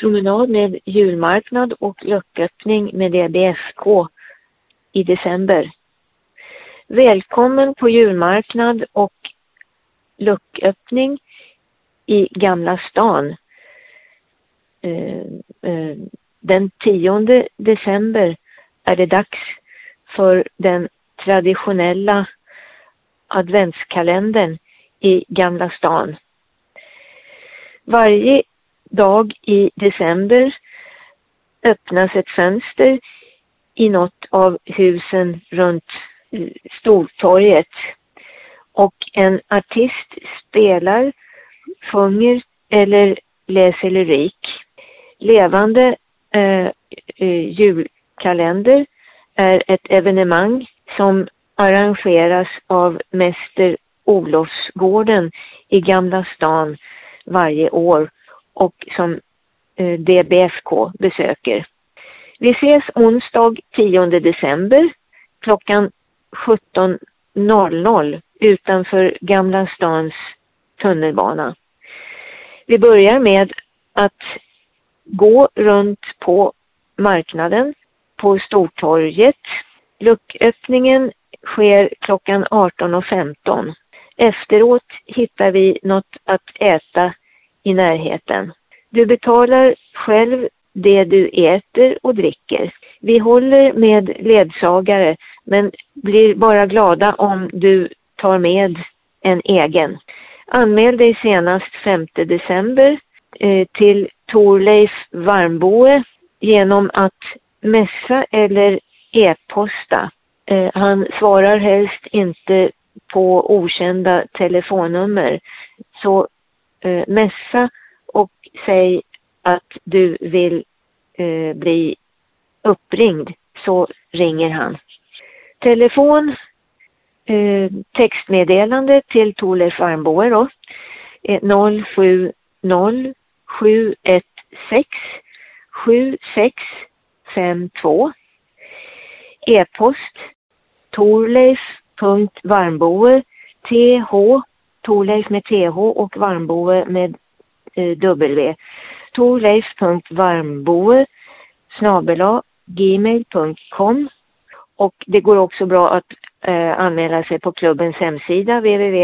promenad med julmarknad och lucköppning med DBFK i december. Välkommen på julmarknad och lucköppning i Gamla stan. Den 10 december är det dags för den traditionella adventskalendern i Gamla stan. Varje dag i december öppnas ett fönster i något av husen runt Stortorget och en artist spelar, sjunger eller läser lyrik. Levande julkalender är ett evenemang som arrangeras av Mäster Olofsgården i Gamla stan varje år och som DBFK besöker. Vi ses onsdag 10 december klockan 17.00 utanför Gamla stans tunnelbana. Vi börjar med att gå runt på marknaden på Stortorget. Lucköppningen sker klockan 18.15. Efteråt hittar vi något att äta i närheten. Du betalar själv det du äter och dricker. Vi håller med ledsagare men blir bara glada om du tar med en egen. Anmäl dig senast 5 december till Torleif Varmboe genom att messa eller e-posta. Han svarar helst inte på okända telefonnummer. Så messa och säg att du vill bli uppringd, så ringer han. Telefon, textmeddelande till Torleif Varmboe då, 070 716 7652. E-post torleif.varmboe Torleif med TH och Varmboe med W. torleif.varmboe@gmail.com. Och det går också bra att anmäla sig på klubbens hemsida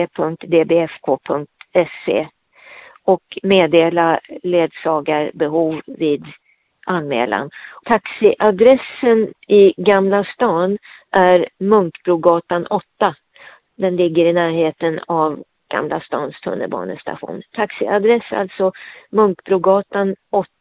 www.dbfk.se och meddela ledsagarbehov vid anmälan. Taxiadressen i Gamla stan är Munkbrogatan 8. Den ligger i närheten av Gamla stans tunnelbanestation. Taxiadress alltså Munkbrogatan 8.